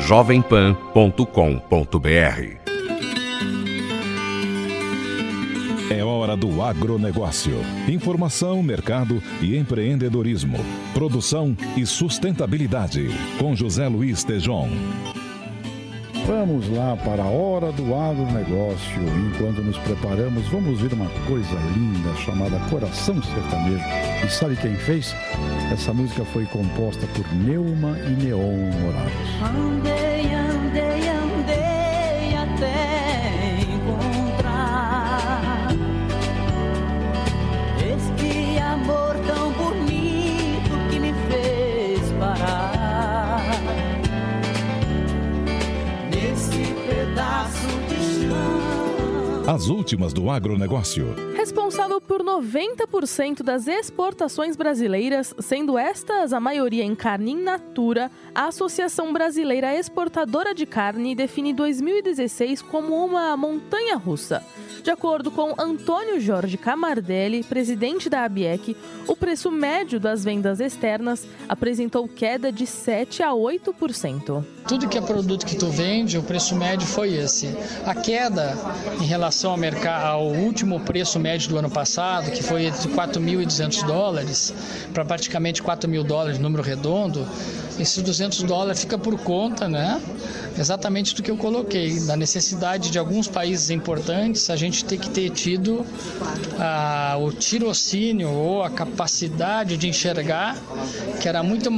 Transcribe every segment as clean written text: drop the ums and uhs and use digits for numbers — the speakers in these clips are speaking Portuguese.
jovempan.com.br. É hora do agronegócio. Informação, mercado e empreendedorismo. Produção e sustentabilidade. Com José Luiz Tejon. Vamos lá para a hora do agronegócio. Enquanto nos preparamos, vamos ver uma coisa linda chamada Coração Sertanejo. E sabe quem fez? Essa música foi composta por Neuma e Neon Moraes. Andei, andei, andei até encontrar este amor tão bonito que me fez parar nesse pedaço de chão. As últimas do agronegócio. Responsável por 90% das exportações brasileiras, sendo estas a maioria em carne in natura, a Associação Brasileira Exportadora de Carne define 2016 como uma montanha-russa. De acordo com Antônio Jorge Camardelli, presidente da ABIEC, o preço médio das vendas externas apresentou queda de 7% a 8%. Tudo que é produto que tu vende, o preço médio foi esse. A queda em relação ao último preço médio do ano passado, que foi entre $4.200 para praticamente $4.000, número redondo, esses $200 fica por conta, né? Exatamente do que eu coloquei, da necessidade de alguns países importantes a gente ter que ter tido o tirocínio ou a capacidade de enxergar que era muito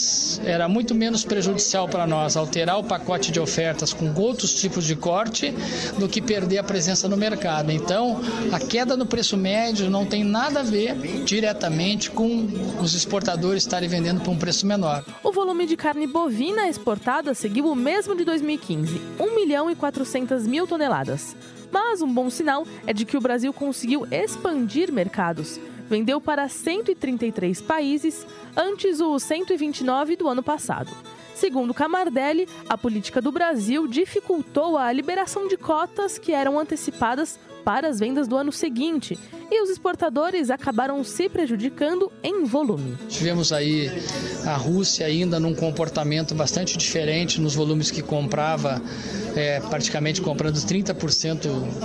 menos prejudicial para nós alterar o pacote de ofertas com outros tipos de corte do que perder a presença no mercado. Então, a queda no preço médio não tem nada a ver diretamente com os exportadores estarem vendendo por um preço menor. O volume de carne bovina exportada seguiu o mesmo de 2015, 1.400.000 toneladas. Mas um bom sinal é de que o Brasil conseguiu expandir mercados. Vendeu para 133 países, antes os 129 do ano passado. Segundo Camardelli, a política do Brasil dificultou a liberação de cotas que eram antecipadas para as vendas do ano seguinte, e os exportadores acabaram se prejudicando em volume. Tivemos aí a Rússia ainda num comportamento bastante diferente nos volumes que comprava, praticamente comprando 30%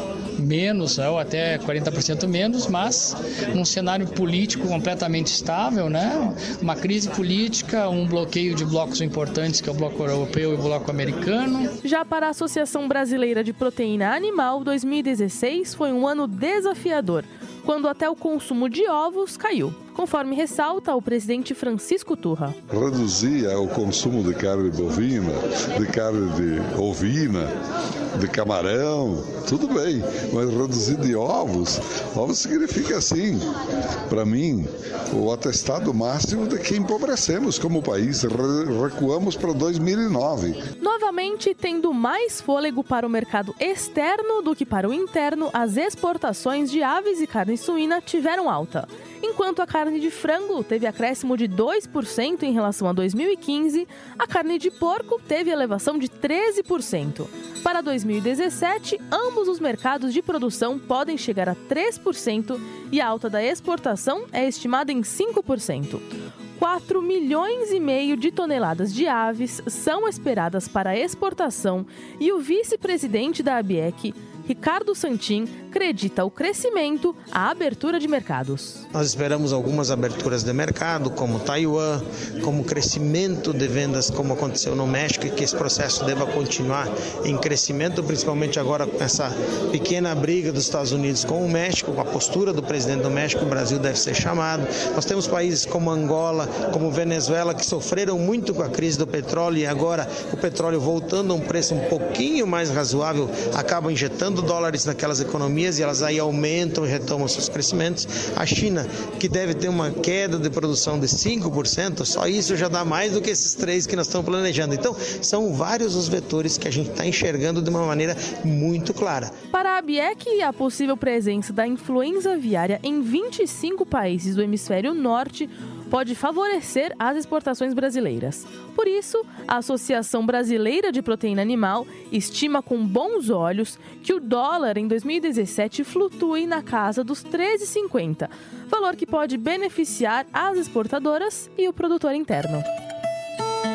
menos, ou até 40% menos, mas num cenário político completamente estável, né? Uma crise política, um bloqueio de blocos importantes, que é o bloco europeu e o bloco americano. Já para a Associação Brasileira de Proteína Animal, 2016 foi um ano desafiador, quando até o consumo de ovos caiu, conforme ressalta o presidente Francisco Turra. Reduzir o consumo de carne bovina, de carne de ovina, de camarão, tudo bem, mas reduzir de ovos significa assim, para mim, o atestado máximo de que empobrecemos como país, recuamos para 2009. Novamente, tendo mais fôlego para o mercado externo do que para o interno, as exportações de aves e carne suína tiveram alta. Enquanto a carne de frango teve acréscimo de 2% em relação a 2015, a carne de porco teve elevação de 13%. Para 2017, ambos os mercados de produção podem chegar a 3% e a alta da exportação é estimada em 5%. 4,5 milhões de toneladas de aves são esperadas para exportação e o vice-presidente da ABIEC, Ricardo Santin, acredita o crescimento, a abertura de mercados. Nós esperamos algumas aberturas de mercado, como Taiwan, como crescimento de vendas, como aconteceu no México, e que esse processo deva continuar em crescimento, principalmente agora com essa pequena briga dos Estados Unidos com o México, com a postura do presidente do México, o Brasil deve ser chamado. Nós temos países como Angola, como Venezuela, que sofreram muito com a crise do petróleo e agora o petróleo voltando a um preço um pouquinho mais razoável, acaba injetando dólares naquelas economias e elas aí aumentam e retomam seus crescimentos. A China, que deve ter uma queda de produção de 5%, só isso já dá mais do que esses 3 que nós estamos planejando. Então, são vários os vetores que a gente está enxergando de uma maneira muito clara. Para a ABIEC, a possível presença da influenza aviária em 25 países do hemisfério norte pode favorecer as exportações brasileiras. Por isso, a Associação Brasileira de Proteína Animal estima com bons olhos que o dólar em 2017 flutue na casa dos R$ 13,50, valor que pode beneficiar as exportadoras e o produtor interno.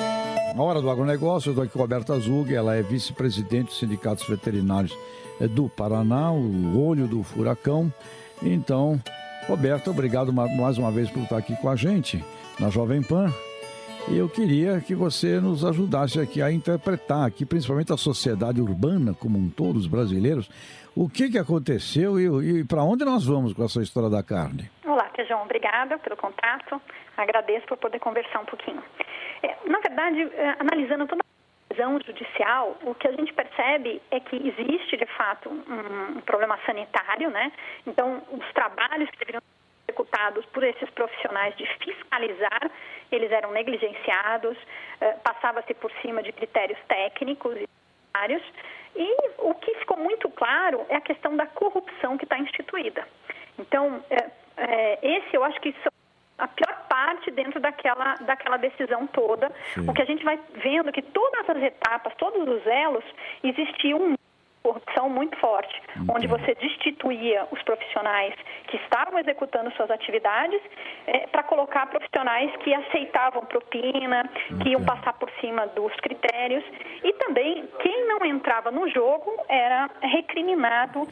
Na hora do agronegócio, eu estou aqui com a Roberta Zug, ela é vice-presidente dos sindicatos veterinários do Paraná, o olho do furacão. Então, Roberta, obrigado mais uma vez por estar aqui com a gente na Jovem Pan. E eu queria que você nos ajudasse aqui a interpretar, aqui, principalmente a sociedade urbana como um todo, os brasileiros, o que aconteceu e para onde nós vamos com essa história da carne. Olá, Tejão, obrigada pelo contato, agradeço por poder conversar um pouquinho. Na verdade, analisando toda a decisão judicial, o que a gente percebe é que existe, de fato, um problema sanitário, né? Então, os trabalhos que deveriam ser executados por esses profissionais de fiscalizar, eles eram negligenciados, passava-se por cima de critérios técnicos e sanitários, e o que ficou muito claro é a questão da corrupção que está instituída. Então, esse eu acho que são a pior parte dentro daquela decisão toda. Sim. O que a gente vai vendo é que todas as etapas, todos os elos, existia uma corrupção muito forte, onde você destituía os profissionais que estavam executando suas atividades para colocar profissionais que aceitavam propina, que iam passar por cima dos critérios, e também quem não entrava no jogo era recriminado,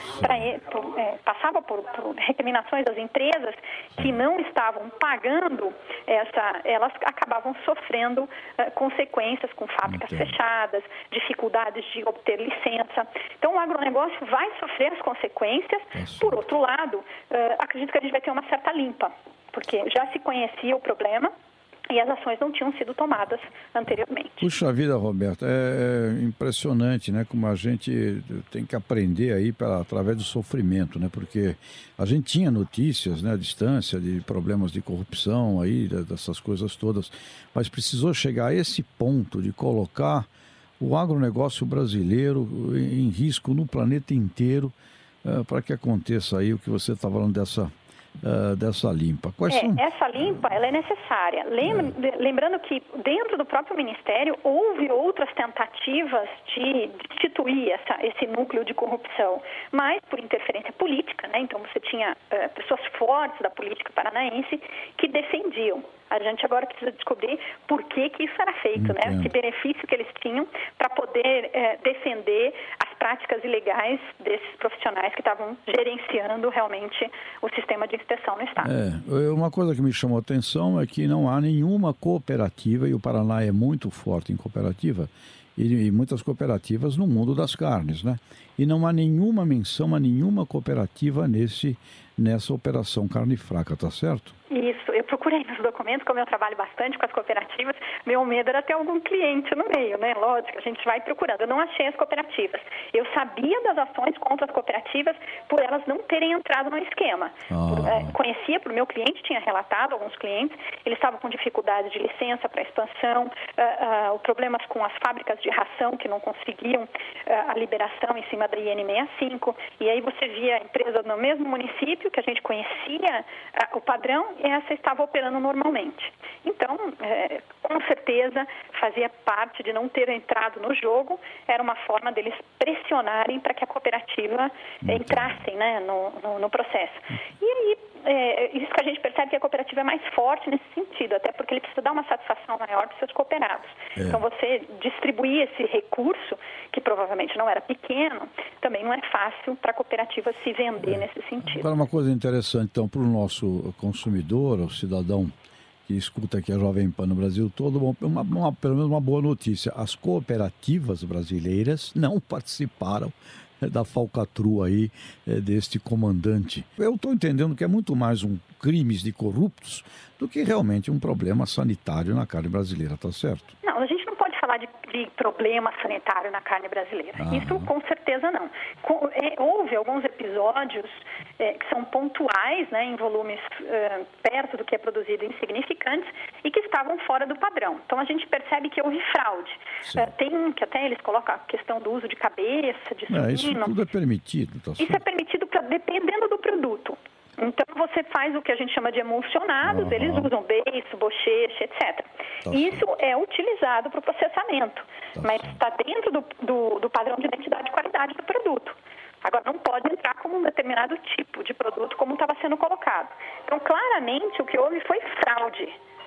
passava por recriminações das empresas que não estavam pagando, elas acabavam sofrendo consequências com fábricas fechadas, dificuldades de obter licença. Então, o agronegócio vai sofrer as consequências. Por outro lado, acredito que a gente vai ter uma certa limpa, porque já se conhecia o problema e as ações não tinham sido tomadas anteriormente. Puxa vida, Roberto, é impressionante, né? Como a gente tem que aprender aí através do sofrimento, né? Porque a gente tinha notícias, né, à distância de problemas de corrupção aí, dessas coisas todas, mas precisou chegar a esse ponto de colocar o agronegócio brasileiro em risco no planeta inteiro para que aconteça aí o que você está falando dessa limpa. Essa limpa ela é necessária. Lembrando que dentro do próprio Ministério houve outras tentativas de destituir esse núcleo de corrupção, mas por interferência política, né? Então você tinha pessoas fortes da política paranaense que defendiam. A gente agora precisa descobrir por que isso era feito, né? Que benefício que eles tinham para poder defender as práticas ilegais desses profissionais que estavam gerenciando realmente o sistema de inspeção no Estado. Uma coisa que me chamou a atenção é que não há nenhuma cooperativa, e o Paraná é muito forte em cooperativa, e muitas cooperativas no mundo das carnes, né? E não há nenhuma menção a nenhuma cooperativa nessa operação carne fraca, tá certo? Isso, eu procurei nos documentos, como eu trabalho bastante com as cooperativas, meu medo era ter algum cliente no meio, né? Lógico, a gente vai procurando. Eu não achei as cooperativas. Eu sabia das ações contra as cooperativas por elas não terem entrado no esquema. Conhecia, por meu cliente tinha relatado, alguns clientes, eles estavam com dificuldade de licença para expansão, problemas com as fábricas de ração que não conseguiam a liberação em cima da IN 65, e aí você via a empresa no mesmo município que a gente conhecia o padrão, e essa estava operando normalmente. Então, com certeza, fazia parte de não ter entrado no jogo, era uma forma deles pressionarem para que a cooperativa entrasse, né, no processo. E aí, isso que a gente percebe que a cooperativa é mais forte nesse sentido, até porque ele precisa dar uma satisfação maior para os seus cooperados. Então, você distribuir esse recurso, que provavelmente não era pequeno, também não é fácil para a cooperativa se vender nesse sentido. Agora, uma coisa interessante, então, para o nosso consumidor, o cidadão que escuta aqui a Jovem Pan no Brasil todo, pelo menos uma boa notícia: as cooperativas brasileiras não participaram da falcatrua aí deste comandante. Eu estou entendendo que é muito mais um crimes de corruptos do que realmente um problema sanitário na carne brasileira, tá certo? Não, a gente não pode falar de problema sanitário na carne brasileira. Isso com certeza não. Houve alguns episódios que são pontuais, né, em volumes perto do que é produzido, insignificantes, e que estavam fora do padrão. Então a gente percebe que houve fraude. Tem um que até eles colocam a questão do uso de cabeça, de suíno. Isso tudo é permitido, tá certo? Isso é permitido dependendo do produto. Então, você faz o que a gente chama de emulsionados, eles usam beiço, bochecha, etc. Isso é utilizado para o processamento, mas está dentro do padrão de identidade e qualidade do produto. Agora, não pode entrar como um determinado tipo de produto, como estava sendo colocado. Então, claramente, o que houve foi fraude.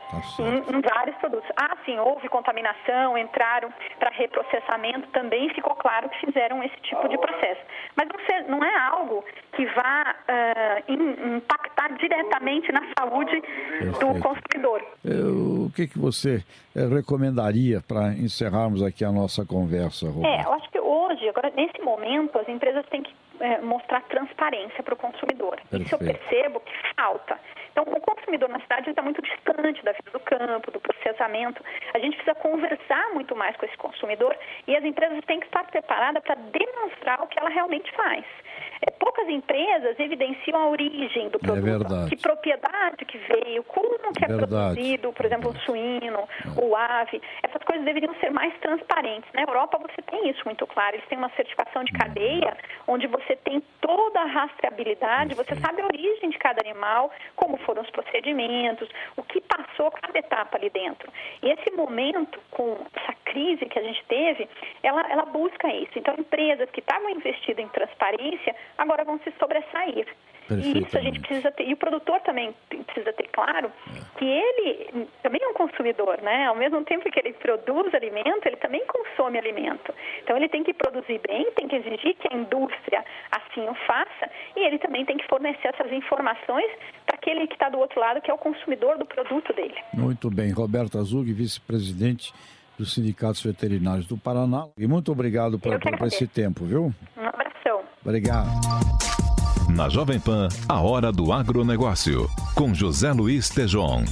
em vários produtos. Sim, houve contaminação, entraram para reprocessamento, também ficou claro que fizeram esse tipo de processo. Mas não é algo que vá impactar diretamente na saúde do consumidor. O que você recomendaria para encerrarmos aqui a nossa conversa, Roberto? Eu acho que hoje, agora nesse momento, as empresas têm que mostrar transparência para o consumidor. Perfeito. Isso eu percebo que falta. Então, o consumidor na cidade está muito distante da vida do campo, do processamento. A gente precisa conversar muito mais com esse consumidor e as empresas têm que estar preparadas para demonstrar o que ela realmente faz. Poucas empresas evidenciam a origem do produto, que propriedade que veio, como que é produzido, por exemplo, o suíno, o ave. Essas coisas deveriam ser mais transparentes. Na Europa você tem isso muito claro. Eles têm uma certificação de cadeia, onde você tem toda a rastreabilidade, você sabe a origem de cada animal, como foram os procedimentos, o que passou cada etapa ali dentro. E esse momento, com essa crise que a gente teve, ela busca isso. Então, empresas que estavam investidas em transparência, agora vão se sobressair. E isso a gente precisa ter, e o produtor também precisa ter claro que ele também é um consumidor, né? Ao mesmo tempo que ele produz alimento, ele também consome alimento. Então ele tem que produzir bem, tem que exigir que a indústria assim o faça, e ele também tem que fornecer essas informações para aquele que está do outro lado, que é o consumidor do produto dele. Muito bem. Roberta Zug, vice-presidente dos Sindicatos Veterinários do Paraná. E muito obrigado por esse tempo, viu? Um abração. Obrigado. Na Jovem Pan, a hora do agronegócio, com José Luiz Tejon.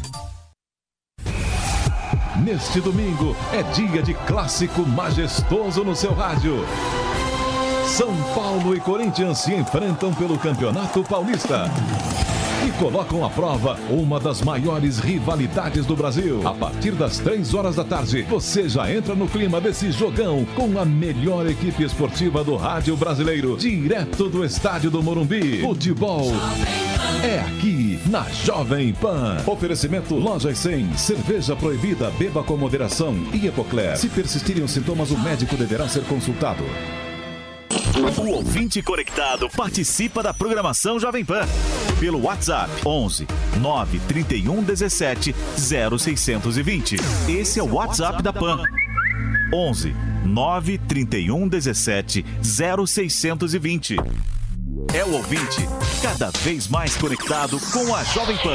Neste domingo é dia de clássico majestoso no seu rádio. São Paulo e Corinthians se enfrentam pelo Campeonato Paulista e colocam à prova uma das maiores rivalidades do Brasil. A partir das 3 horas da tarde, você já entra no clima desse jogão com a melhor equipe esportiva do rádio brasileiro, direto do estádio do Morumbi. Futebol é aqui na Jovem Pan. Oferecimento Lojas 100, cerveja proibida, beba com moderação e Epocler. Se persistirem os sintomas, o médico deverá ser consultado. O ouvinte conectado participa da programação Jovem Pan pelo WhatsApp 11 931 17 0620. Esse é o WhatsApp da Pan. 11 931 17 0620. É o ouvinte cada vez mais conectado com a Jovem Pan.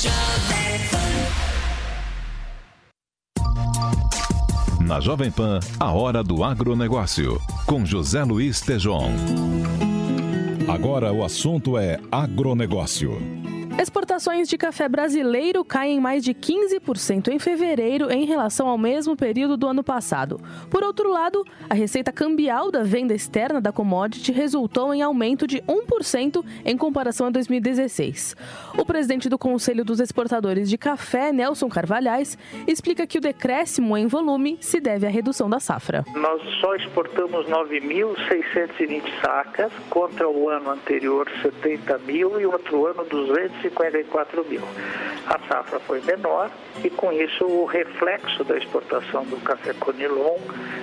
Na Jovem Pan, a hora do agronegócio, com José Luiz Tejon. Agora o assunto é agronegócio. Exportações de café brasileiro caem mais de 15% em fevereiro em relação ao mesmo período do ano passado. Por outro lado, a receita cambial da venda externa da commodity resultou em aumento de 1% em comparação a 2016. O presidente do Conselho dos Exportadores de Café, Nelson Carvalhais, explica que o decréscimo em volume se deve à redução da safra. Nós só exportamos 9.620 sacas, contra o ano anterior 70 mil e outro ano 254 mil. A safra foi menor e, com isso, o reflexo da exportação do café Conilon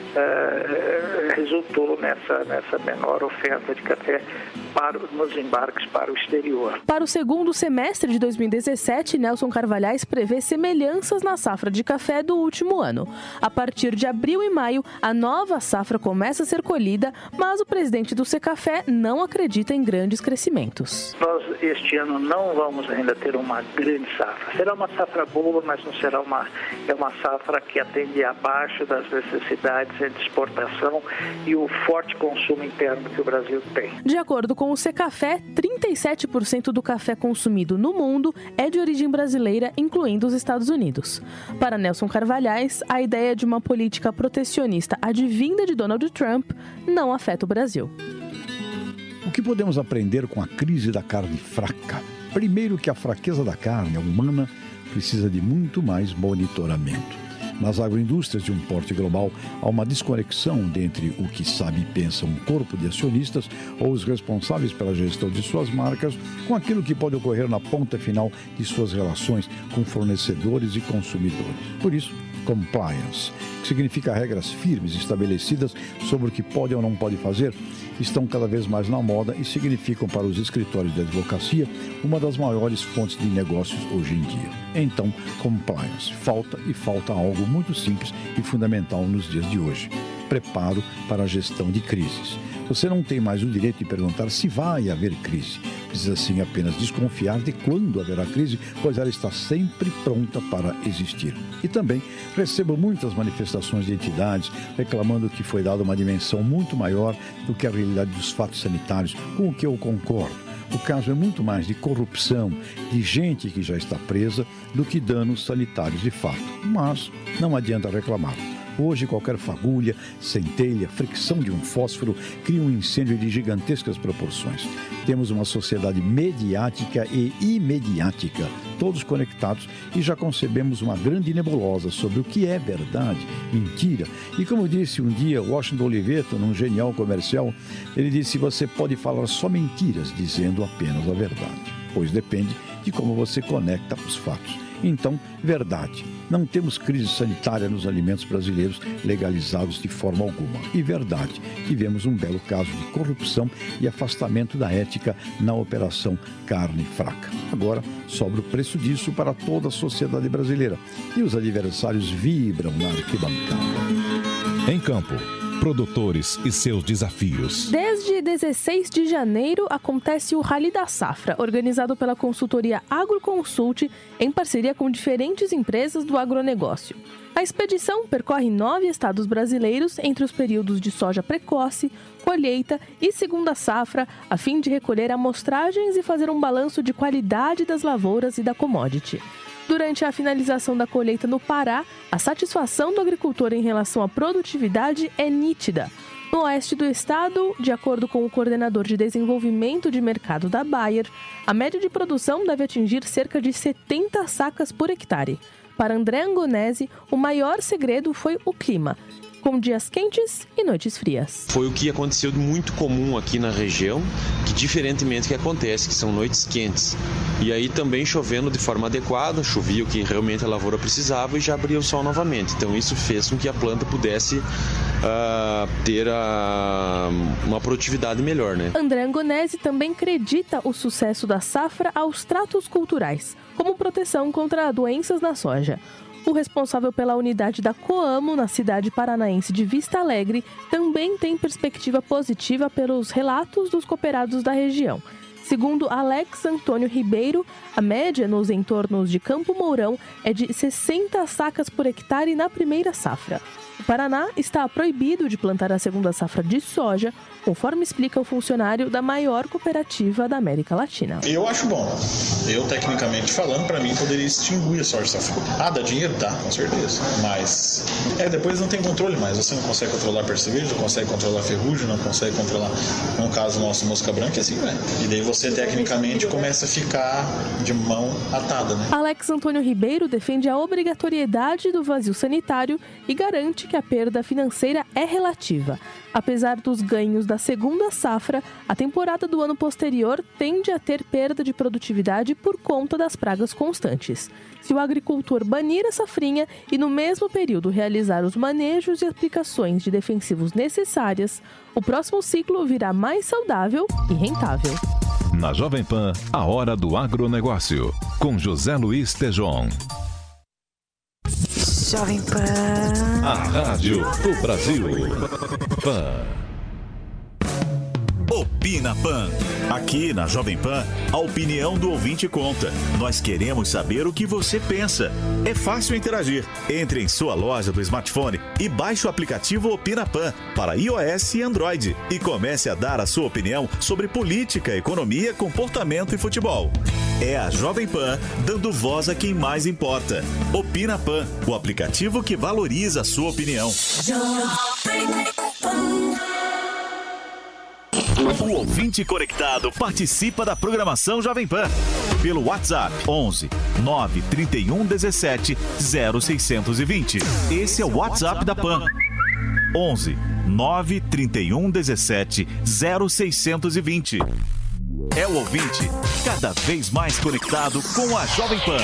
resultou nessa menor oferta de café nos embarques para o exterior. Para o segundo semestre de 2017, Nelson Carvalhais prevê semelhanças na safra de café do último ano. A partir de abril e maio, a nova safra começa a ser colhida, mas o presidente do Secafé não acredita em grandes crescimentos. Nós, este ano, não vamos ainda ter uma grande safra. Será uma safra boa, mas não será uma safra que atende abaixo das necessidades de exportação e o forte consumo interno que o Brasil tem. De acordo com o Secafé, 37% do café consumido no mundo é de origem brasileira, incluindo os Estados Unidos. Para Nelson Carvalhais, a ideia de uma política protecionista advinda de Donald Trump não afeta o Brasil. O que podemos aprender com a crise da carne fraca? Primeiro, que a fraqueza da carne humana precisa de muito mais monitoramento. Nas agroindústrias de um porte global, há uma desconexão dentre o que sabe e pensa um corpo de acionistas ou os responsáveis pela gestão de suas marcas com aquilo que pode ocorrer na ponta final de suas relações com fornecedores e consumidores. Por isso, compliance, que significa regras firmes estabelecidas sobre o que pode ou não pode fazer, estão cada vez mais na moda e significam para os escritórios de advocacia uma das maiores fontes de negócios hoje em dia. Então, compliance. Falta algo muito simples e fundamental nos dias de hoje. Preparo para a gestão de crises. Você não tem mais o direito de perguntar se vai haver crise. Precisa sim apenas desconfiar de quando haverá crise, pois ela está sempre pronta para existir. E também recebo muitas manifestações de entidades reclamando que foi dada uma dimensão muito maior do que a realidade dos fatos sanitários, com o que eu concordo. O caso é muito mais de corrupção, de gente que já está presa, do que danos sanitários de fato. Mas não adianta reclamar. Hoje, qualquer fagulha, centelha, fricção de um fósforo cria um incêndio de gigantescas proporções. Temos uma sociedade mediática e imediática, todos conectados, e já concebemos uma grande nebulosa sobre o que é verdade, mentira. E como disse um dia Washington Oliveto, num genial comercial, ele disse: você pode falar só mentiras dizendo apenas a verdade, pois depende de como você conecta os fatos. Então, verdade. Não temos crise sanitária nos alimentos brasileiros legalizados de forma alguma. E verdade. Tivemos um belo caso de corrupção e afastamento da ética na operação carne fraca. Agora, sobra o preço disso para toda a sociedade brasileira. E os adversários vibram na arquibancada. Em campo, produtores e seus desafios. Desde 16 de janeiro acontece o Rally da Safra, organizado pela consultoria Agroconsult em parceria com diferentes empresas do agronegócio. A expedição percorre 9 estados brasileiros entre os períodos de soja precoce, colheita e segunda safra, a fim de recolher amostragens e fazer um balanço de qualidade das lavouras e da commodity. Durante a finalização da colheita no Pará, a satisfação do agricultor em relação à produtividade é nítida. No oeste do estado, de acordo com o coordenador de desenvolvimento de mercado da Bayer, a média de produção deve atingir cerca de 70 sacas por hectare. Para André Angonese, o maior segredo foi o clima, com dias quentes e noites frias. Foi o que aconteceu de muito comum aqui na região, que diferentemente que acontece, que são noites quentes. E aí também chovendo de forma adequada, chovia o que realmente a lavoura precisava e já abria o sol novamente. Então isso fez com que a planta pudesse ter uma produtividade melhor, né? André Angonese também acredita o sucesso da safra aos tratos culturais, como proteção contra doenças na soja. O responsável pela unidade da Coamo, na cidade paranaense de Vista Alegre, também tem perspectiva positiva pelos relatos dos cooperados da região. Segundo Alex Antônio Ribeiro, a média nos entornos de Campo Mourão é de 60 sacas por hectare na primeira safra. O Paraná está proibido de plantar a segunda safra de soja, conforme explica o funcionário da maior cooperativa da América Latina. Eu acho bom. Eu, tecnicamente falando, para mim, poderia extinguir a soja safra. Dá dinheiro? Dá, com certeza. Mas, depois não tem controle mais. Você não consegue controlar a percevejo, não consegue controlar a ferrugem, não consegue controlar, no caso nosso, mosca branca, e assim vai. E daí você, tecnicamente, começa a ficar de mão atada, né? Alex Antônio Ribeiro defende a obrigatoriedade do vazio sanitário e garante que a perda financeira é relativa. Apesar dos ganhos da segunda safra, a temporada do ano posterior tende a ter perda de produtividade por conta das pragas constantes. Se o agricultor banir a safrinha e no mesmo período realizar os manejos e aplicações de defensivos necessárias, o próximo ciclo virá mais saudável e rentável. Na Jovem Pan, a hora do agronegócio, com José Luiz Tejon. Jovem Pan. A rádio do Brasil. Pan. Opina Pan. Aqui na Jovem Pan, a opinião do ouvinte conta. Nós queremos saber o que você pensa. É fácil interagir. Entre em sua loja do smartphone e baixe o aplicativo Opina Pan para iOS e Android e comece a dar a sua opinião sobre política, economia, comportamento e futebol. É a Jovem Pan dando voz a quem mais importa. Opina Pan, o aplicativo que valoriza a sua opinião. Jovem Pan. O ouvinte conectado participa da programação Jovem Pan pelo WhatsApp 11 931 17 0620. Esse é o WhatsApp da Pan. 11 931 17 0620. É o ouvinte cada vez mais conectado com a Jovem Pan.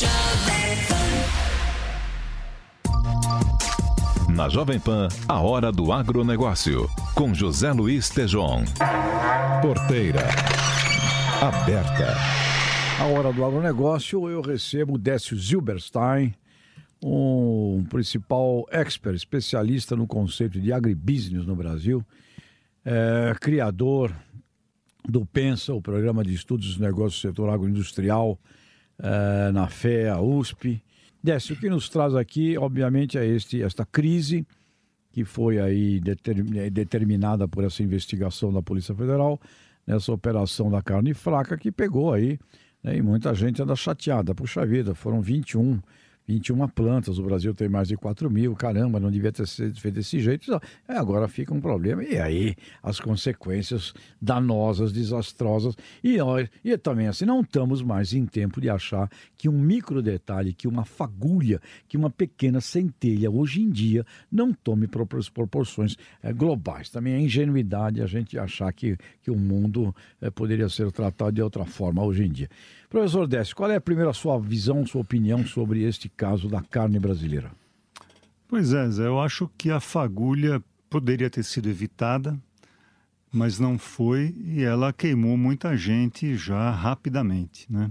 Na Jovem Pan, a hora do agronegócio, com José Luiz Tejon. Porteira aberta. A hora do agronegócio, eu recebo Décio Zilberstein, um principal expert, especialista no conceito de agribusiness no Brasil, criador do PENSA, o Programa de Estudos dos Negócios do Setor Agroindustrial, na FEA, USP. Décio, o que nos traz aqui, obviamente, é esta crise que foi aí determinada por essa investigação da Polícia Federal, nessa operação da carne fraca que pegou aí, né, e muita gente anda chateada. Puxa vida, foram 21 plantas, o Brasil tem mais de 4 mil, caramba, não devia ter sido feito desse jeito. Agora fica um problema, e aí as consequências danosas, desastrosas, e também assim, não estamos mais em tempo de achar que um micro detalhe, que uma fagulha, que uma pequena centelha, hoje em dia, não tome proporções globais. Também é ingenuidade a gente achar que o mundo poderia ser tratado de outra forma hoje em dia. Professor Décio, qual é a primeira sua visão, sua opinião sobre este caso da carne brasileira? Pois é, Zé, eu acho que a fagulha poderia ter sido evitada, mas não foi, e ela queimou muita gente já rapidamente, né?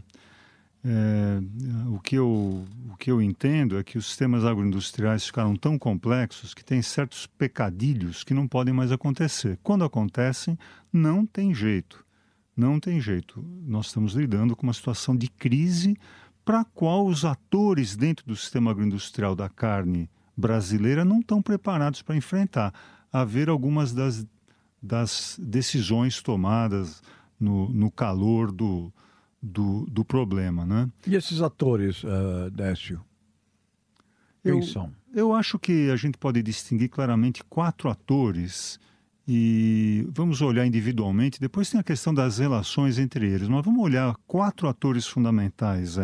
O que eu entendo é que os sistemas agroindustriais ficaram tão complexos que tem certos pecadilhos que não podem mais acontecer. Quando acontecem, não tem jeito. Não tem jeito. Nós estamos lidando com uma situação de crise para a qual os atores dentro do sistema agroindustrial da carne brasileira não estão preparados para enfrentar. A ver algumas das decisões tomadas no calor do problema, né? E esses atores, Décio? Quem são? Eu acho que a gente pode distinguir claramente 4 atores. E vamos olhar individualmente, depois tem a questão das relações entre eles, mas vamos olhar 4 atores fundamentais.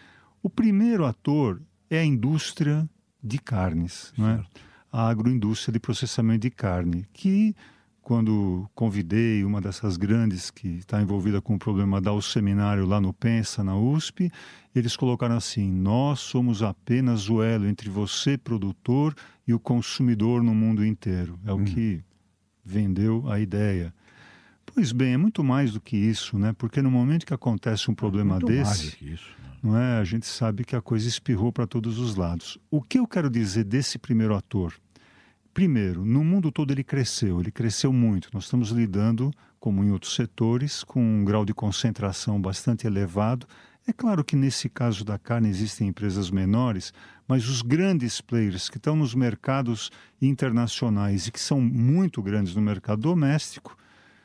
O primeiro ator é a indústria de carnes, não é? A agroindústria de processamento de carne, que quando convidei uma dessas grandes que está envolvida com o problema, dar o seminário lá no PENSA, na USP, eles colocaram assim: nós somos apenas o elo entre você, produtor, e o consumidor no mundo inteiro. É o que vendeu a ideia. Pois bem, é muito mais do que isso, né? Porque no momento que acontece um problema desse, não é? A gente sabe que a coisa espirrou para todos os lados. O que eu quero dizer desse primeiro ator? Primeiro, no mundo todo ele cresceu muito. Nós estamos lidando, como em outros setores, com um grau de concentração bastante elevado. É claro que nesse caso da carne existem empresas menores, mas os grandes players que estão nos mercados internacionais e que são muito grandes no mercado doméstico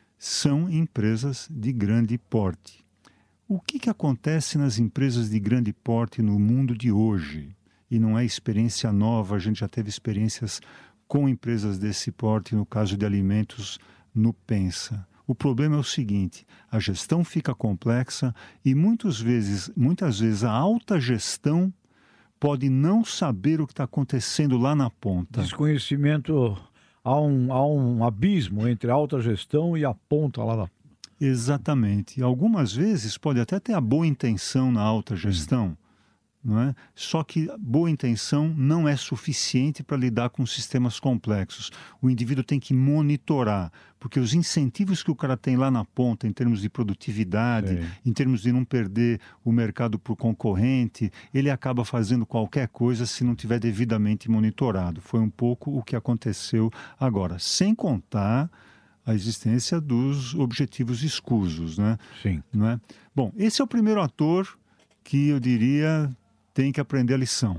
são empresas de grande porte. O que acontece nas empresas de grande porte no mundo de hoje? E não é experiência nova, a gente já teve experiências com empresas desse porte, no caso de alimentos, no PENSA. O problema é o seguinte: a gestão fica complexa e muitas vezes a alta gestão pode não saber o que está acontecendo lá na ponta. Desconhecimento, há um abismo entre a alta gestão e a ponta lá da... Exatamente. E algumas vezes pode até ter a boa intenção na alta gestão, não é? Só que boa intenção não é suficiente para lidar com sistemas complexos. O indivíduo tem que monitorar, porque os incentivos que o cara tem lá na ponta, em termos de produtividade, em termos de não perder o mercado por concorrente, ele acaba fazendo qualquer coisa se não tiver devidamente monitorado. Foi um pouco o que aconteceu agora, sem contar a existência dos objetivos escusos, né? Sim. Não é? Bom, esse é o primeiro ator que eu diria tem que aprender a lição.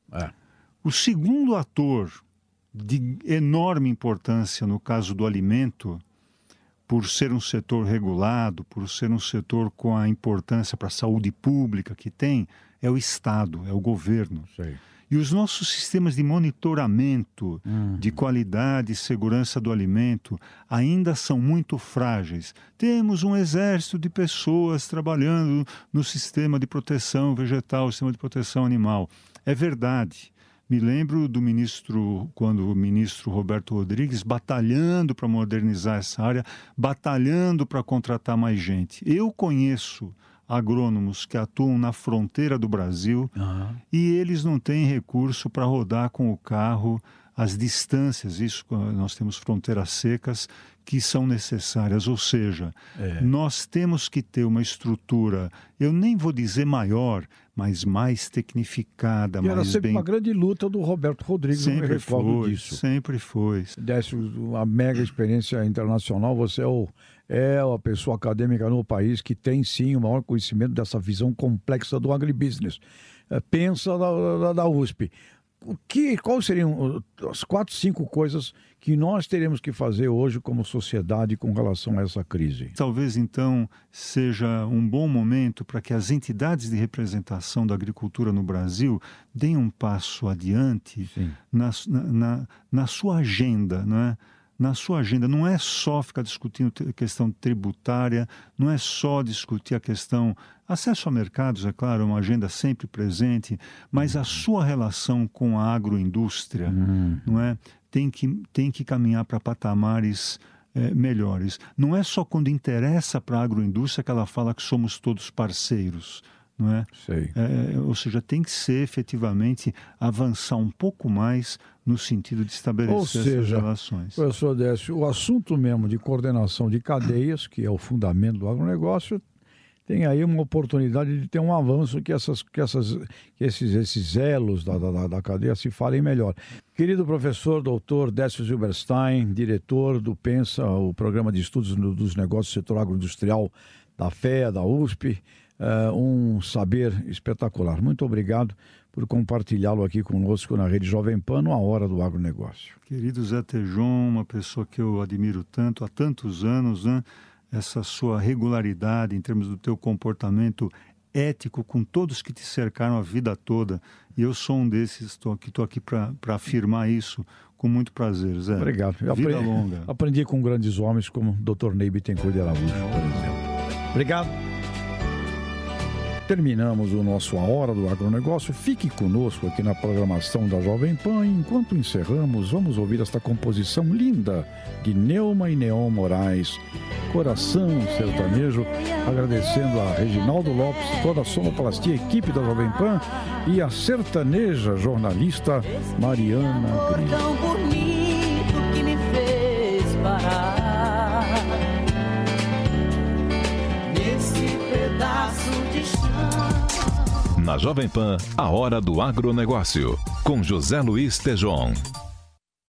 O segundo ator de enorme importância no caso do alimento, por ser um setor regulado, por ser um setor com a importância para a saúde pública que tem, é o Estado, é o governo. E os nossos sistemas de monitoramento de qualidade e segurança do alimento ainda são muito frágeis. Temos um exército de pessoas trabalhando no sistema de proteção vegetal, sistema de proteção animal. É verdade. Me lembro do quando o ministro Roberto Rodrigues batalhando para modernizar essa área, batalhando para contratar mais gente. Eu conheço agrônomos que atuam na fronteira do Brasil e eles não têm recurso para rodar com o carro as distâncias, isso nós temos fronteiras secas que são necessárias, ou seja, nós temos que ter uma estrutura, eu nem vou dizer maior, mas mais tecnificada, e era sempre uma grande luta do Roberto Rodrigues, eu me recordo disso. Sempre foi. Décio, uma mega experiência internacional, você é a pessoa acadêmica no país que tem sim o maior conhecimento dessa visão complexa do agribusiness. Pensa da USP. Quais seriam as 4, 5 coisas que nós teremos que fazer hoje como sociedade com relação a essa crise? Talvez, então, seja um bom momento para que as entidades de representação da agricultura no Brasil deem um passo adiante na sua agenda, não é? Na sua agenda, não é só ficar discutindo a questão tributária, não é só discutir a questão acesso a mercados, é claro, é uma agenda sempre presente, mas a sua relação com a agroindústria, não é? Tem que caminhar para patamares melhores. Não é só quando interessa para a agroindústria que ela fala que somos todos parceiros. Não é? Ou seja, tem que ser efetivamente avançar um pouco mais no sentido de estabelecer essas relações. Professor Décio, o assunto mesmo de coordenação de cadeias, que é o fundamento do agronegócio, tem aí uma oportunidade de ter um avanço que esses elos da cadeia se falem melhor. Querido professor doutor Décio Zilberstein, diretor do PENSA, o Programa de Estudos dos Negócios do Setor Agroindustrial da FEA, da USP, um saber espetacular. Muito obrigado por compartilhá-lo aqui conosco na Rede Jovem Pan, A Hora do Agronegócio. Querido Zé Tejon, uma pessoa que eu admiro tanto há tantos anos, né? Essa sua regularidade em termos do teu comportamento ético com todos que te cercaram a vida toda. E eu sou um desses, estou aqui para afirmar isso com muito prazer, Zé. Obrigado. Vida longa. Aprendi com grandes homens como o Dr. Ney Bittencourt de Araújo, por exemplo. Obrigado. Terminamos o nosso A Hora do Agronegócio. Fique conosco aqui na programação da Jovem Pan. Enquanto encerramos, vamos ouvir esta composição linda de Neuma e Neon Moraes, Coração Sertanejo, agradecendo a Reginaldo Lopes, toda a sonoplastia, equipe da Jovem Pan e a sertaneja jornalista Mariana Grilo. Tão bonito que me fez parar nesse pedaço de chão. Na Jovem Pan, A Hora do Agronegócio, com José Luiz Tejon.